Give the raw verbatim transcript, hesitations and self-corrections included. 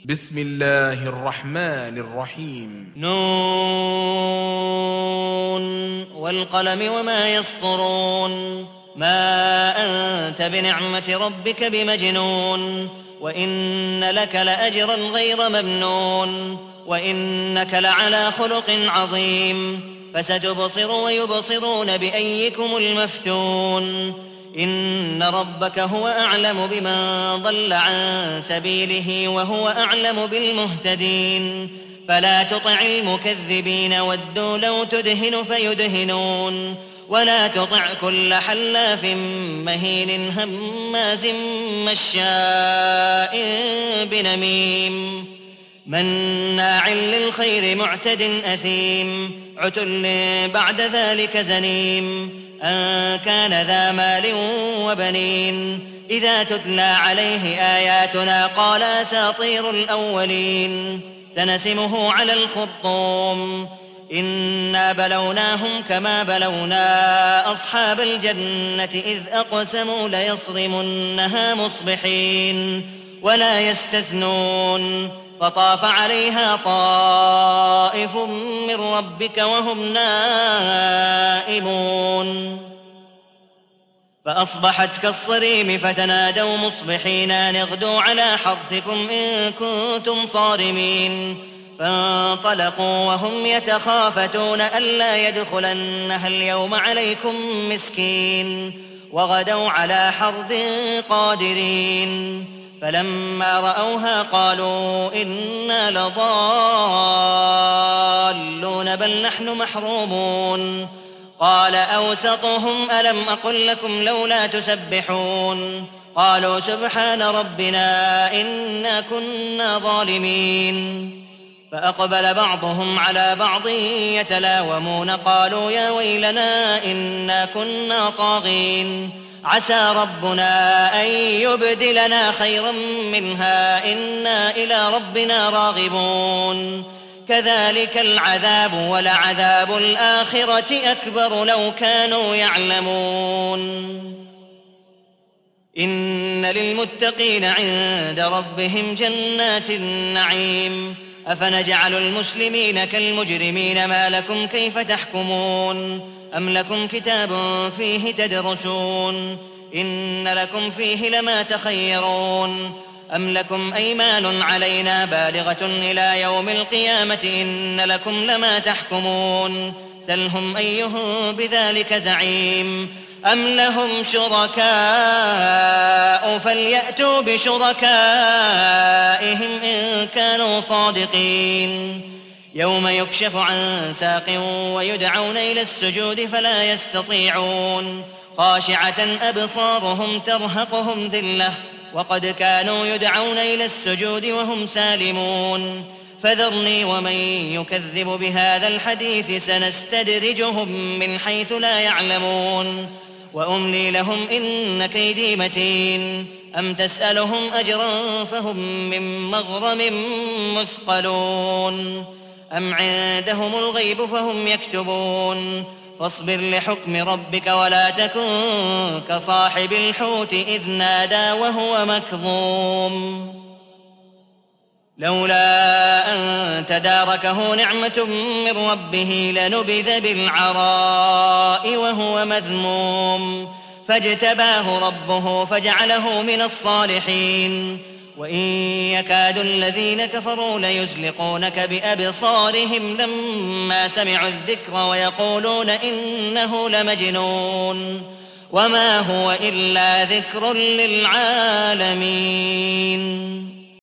بسم الله الرحمن الرحيم. نون والقلم وما يسطرون ما أنت بنعمة ربك بمجنون وإن لك لأجرا غير ممنون وإنك لعلى خلق عظيم فستبصر ويبصرون بأيكم المفتون إن ربك هو أعلم بمن ضل عن سبيله وهو أعلم بالمهتدين فلا تطع المكذبين ودوا لو تدهن فيدهنون ولا تطع كل حلاف مهين هماز مشاء بنميم مناع للخير معتد أثيم عتل بعد ذلك زنيم أن كان ذا مال وبنين إذا تتلى عليه آياتنا قال أساطير الأولين سنسمه على الخرطوم إنا بلوناهم كما بلونا أصحاب الجنة إذ أقسموا ليصرمنها مصبحين ولا يستثنون فطاف عليها طائف من ربك وهم نائمون فأصبحت كالصريم فتنادوا مصبحين أن اغدوا على حرثكم إن كنتم صارمين فانطلقوا وهم يتخافتون ألا يدخلنها اليوم عليكم مسكين وغدوا على حرد قادرين فلما رأوها قالوا إنا لضالون بل نحن محرومون قال أوسطهم ألم أقل لكم لولا تسبحون قالوا سبحان ربنا إنا كنا ظالمين فأقبل بعضهم على بعض يتلاومون قالوا يا ويلنا إنا كنا طاغين عسى ربنا أن يبدلنا خيرا منها إنا إلى ربنا راغبون كذلك العذاب ولعذاب الآخرة أكبر لو كانوا يعلمون إن للمتقين عند ربهم جنات النعيم أفنجعل المسلمين كالمجرمين ما لكم كيف تحكمون أم لكم كتاب فيه تدرسون إن لكم فيه لما تخيرون أم لكم أيمان علينا بالغة إلى يوم القيامة إن لكم لما تحكمون سلهم أيهم بذلك زعيم أم لهم شركاء فليأتوا بشركائهم إن كانوا صادقين يوم يكشف عن ساق ويدعون إلى السجود فلا يستطيعون خاشعة أبصارهم ترهقهم ذلة وقد كانوا يدعون إلى السجود وهم سالمون فذرني ومن يكذب بهذا الحديث سنستدرجهم من حيث لا يعلمون وأملي لهم إن كيدي متين أم تسألهم أجرا فهم من مغرم مثقلون أم عندهم الغيب فهم يكتبون فاصبر لحكم ربك ولا تكن كصاحب الحوت إذ نادى وهو مكظوم لولا أن تداركه نعمة من ربه لنبذ بالعراء وهو مذموم فاجتباه ربه فجعله من الصالحين وإن يكاد الذين كفروا ليزلقونك بأبصارهم لما سمعوا الذكر ويقولون إنه لمجنون وما هو إلا ذكر للعالمين